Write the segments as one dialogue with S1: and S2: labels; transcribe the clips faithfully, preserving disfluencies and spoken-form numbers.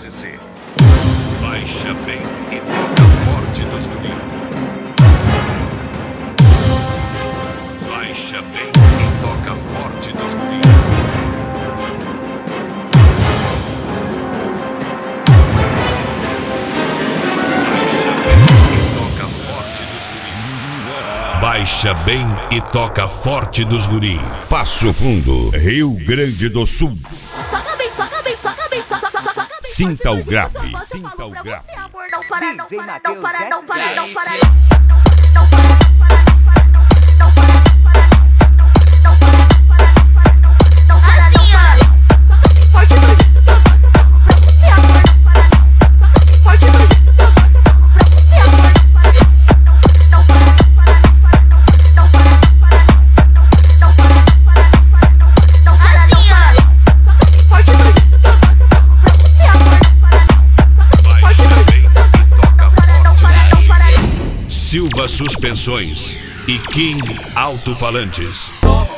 S1: S C. Baixa bem e toca forte dos guri. Baixa bem e toca forte dos guri. Baixa bem e toca forte dos guri. Passo Fundo, Rio Grande do Sul. Sinta o grave, sinta o grave.
S2: D J Matheus S C.
S1: Silva Suspensões e King Alto-Falantes.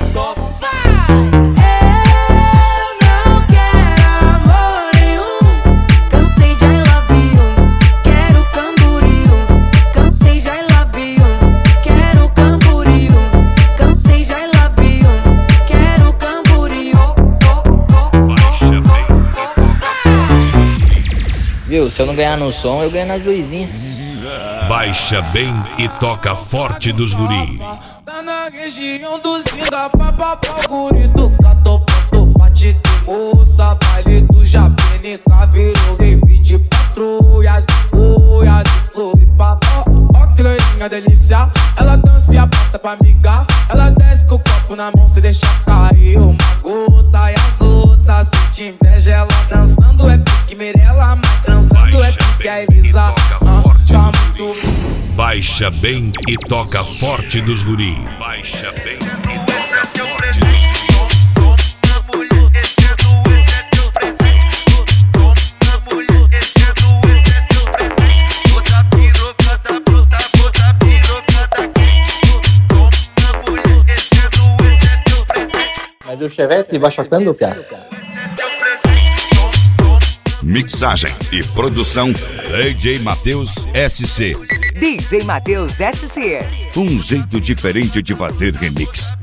S3: Viu, se eu não ganhar no som, eu ganho nas luzinhas.
S1: Baixa bem e toca forte dos guri.
S4: Tá na região do Zinga, papapá, guri do Catopato, bate de moça, baile do Japenica, virou rave de patrulhas, uias e Floripa. Ó que loirinha delícia, ela dança e aponta pra amiga, ela desce com o copo na mão, se deixa cair uma gota e as outras sente inveja, ela dançando é pique Mirella, mas transando é pique a Elisa. Tá muito...
S1: Baixa bem e toca forte dos guri. Baixa bem e toca forte dos guri.
S5: Mas o Chevette baixa quando, cara?
S1: Mixagem e produção D J Matheus S C.
S2: D J Matheus S C.
S1: Um jeito diferente de fazer remix.